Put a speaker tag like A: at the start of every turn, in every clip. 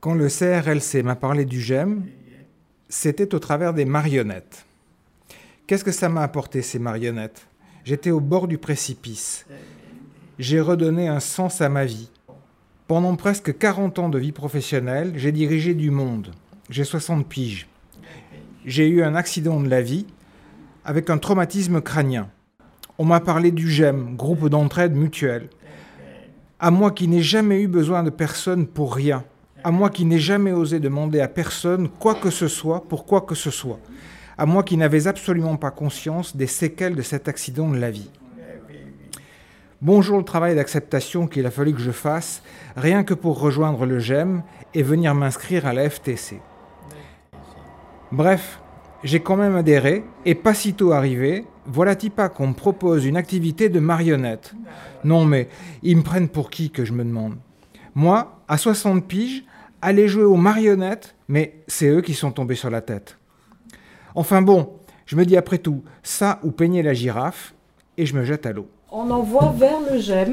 A: Quand le CRLC m'a parlé du GEM, c'était au travers des marionnettes. Qu'est-ce que ça m'a apporté, ces marionnettes? J'étais au bord du précipice. J'ai redonné un sens à ma vie. Pendant presque 40 ans de vie professionnelle, j'ai dirigé du monde. J'ai 60 piges. J'ai eu un accident de la vie avec un traumatisme crânien. On m'a parlé du GEM, groupe d'entraide mutuelle. À moi qui n'ai jamais eu besoin de personne pour rien. À moi qui n'ai jamais osé demander à personne quoi que ce soit pour quoi que ce soit. À moi qui n'avais absolument pas conscience des séquelles de cet accident de la vie. Bonjour le travail d'acceptation qu'il a fallu que je fasse, rien que pour rejoindre le GEM et venir m'inscrire à la FTC. Bref, j'ai quand même adhéré, et pas sitôt arrivé, voilà-t-il pas qu'on me propose une activité de marionnette. Non mais, ils me prennent pour qui que je me demande? Moi, à 60 piges, aller jouer aux marionnettes, mais c'est eux qui sont tombés sur la tête. Enfin bon, je me dis après tout, ça ou peigner la girafe, et je me jette à l'eau.
B: On envoie vers le GEM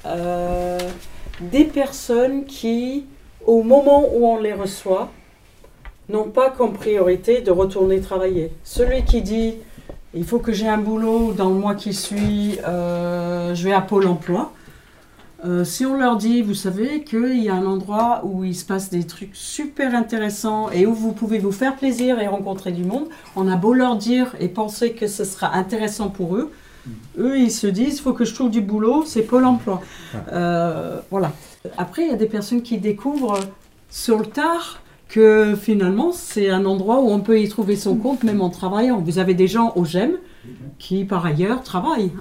B: des personnes qui, au moment où on les reçoit, n'ont pas comme priorité de retourner travailler. Celui qui dit « il faut que j'ai un boulot dans le mois qui suit, je vais à Pôle emploi », si on leur dit, vous savez qu'il y a un endroit où il se passe des trucs super intéressants et où vous pouvez vous faire plaisir et rencontrer du monde, on a beau leur dire et penser que ce sera intéressant pour eux, eux ils se disent, il faut que je trouve du boulot, c'est Pôle emploi. Voilà. Après, il y a des personnes qui découvrent sur le tard que finalement, c'est un endroit où on peut y trouver son compte, même en travaillant. Vous avez des gens au GEM qui, par ailleurs, travaillent.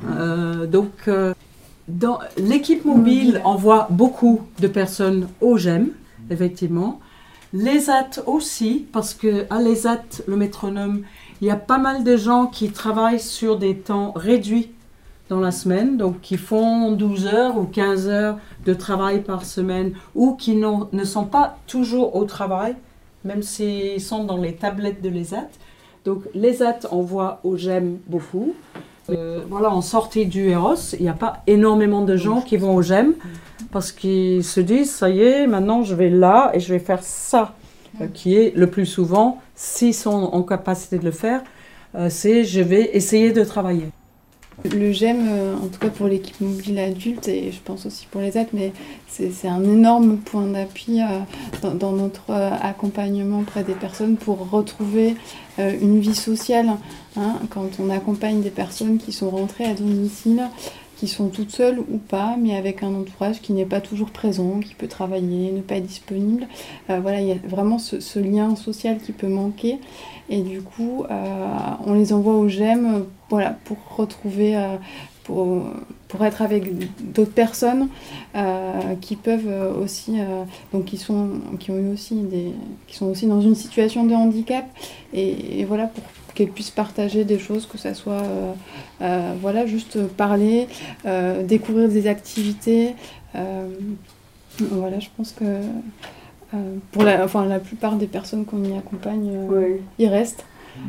B: Dans l'équipe mobile envoie beaucoup de personnes au GEM, effectivement. L'ESAT aussi, parce qu'à l'ESAT, le métronome, il y a pas mal de gens qui travaillent sur des temps réduits dans la semaine, donc qui font 12 heures ou 15 heures de travail par semaine, ou qui ne sont pas toujours au travail, même s'ils sont dans les tablettes de l'ESAT. Donc l'ESAT envoie au GEM beaucoup. Voilà, en sortie du Eros, il n'y a pas énormément de gens qui vont au GEM parce qu'ils se disent, ça y est, maintenant je vais là et je vais faire ça, qui est le plus souvent, s'ils sont en capacité de le faire, c'est je vais essayer de travailler.
C: Le GEM, en tout cas pour l'équipe mobile adulte, et je pense aussi pour les aides, mais c'est un énorme point d'appui dans notre accompagnement auprès des personnes pour retrouver une vie sociale. Hein, quand on accompagne des personnes qui sont rentrées à domicile, qui sont toutes seules ou pas, mais avec un entourage qui n'est pas toujours présent, qui peut travailler, ne pas être disponible. Voilà, il y a vraiment ce lien social qui peut manquer. Et du coup, on les envoie au GEM voilà, pour retrouver, pour être avec d'autres personnes qui peuvent aussi, donc qui sont aussi dans une situation de handicap. Et voilà, pour qu'elles puissent partager des choses, que ça soit voilà, juste parler, découvrir des activités. Voilà, je pense que pour la plupart des personnes qu'on y accompagne,
B: Oui.
C: ils restent.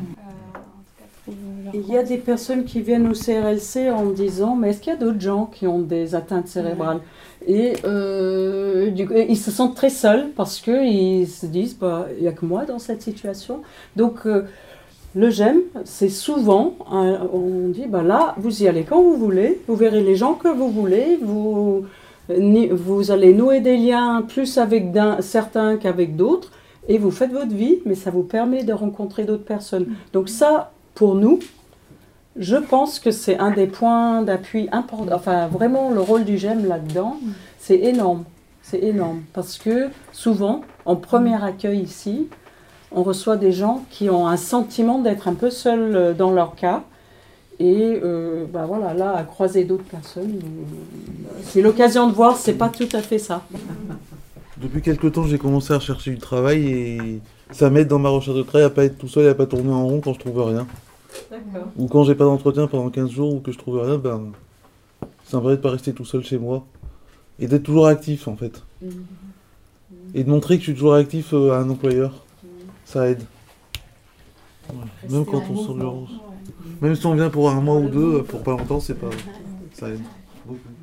B: Il y a des personnes qui viennent au CRLC en disant, mais est-ce qu'il y a d'autres gens qui ont des atteintes cérébrales? Et du coup, ils se sentent très seuls parce qu'ils se disent, bah, il n'y a que moi dans cette situation. Donc, le GEM, c'est souvent, on dit, bah là, vous y allez quand vous voulez, vous verrez les gens que vous voulez, vous allez nouer des liens plus avec certains qu'avec d'autres, et vous faites votre vie, mais ça vous permet de rencontrer d'autres personnes. Donc ça, pour nous, je pense que c'est un des points d'appui importants. Enfin, vraiment, le rôle du GEM là-dedans, c'est énorme. C'est énorme, parce que souvent, en premier accueil ici, on reçoit des gens qui ont un sentiment d'être un peu seuls dans leur cas. Et bah voilà, là, à croiser d'autres personnes, c'est l'occasion de voir, c'est pas tout à fait ça.
D: Depuis quelque temps, j'ai commencé à rechercher du travail et ça m'aide dans ma recherche de travail à pas être tout seul et à pas tourner en rond quand je trouve rien.
B: D'accord.
D: Ou quand j'ai pas d'entretien pendant 15 jours ou que je trouve rien, ben ça me permet de pas rester tout seul chez moi et d'être toujours actif en fait. Et de montrer que je suis toujours actif à un employeur, ça aide. Voilà. Même quand on sort de l'urgence. Même si on vient pour un mois ou deux, pour pas longtemps, c'est pas... ça aide beaucoup.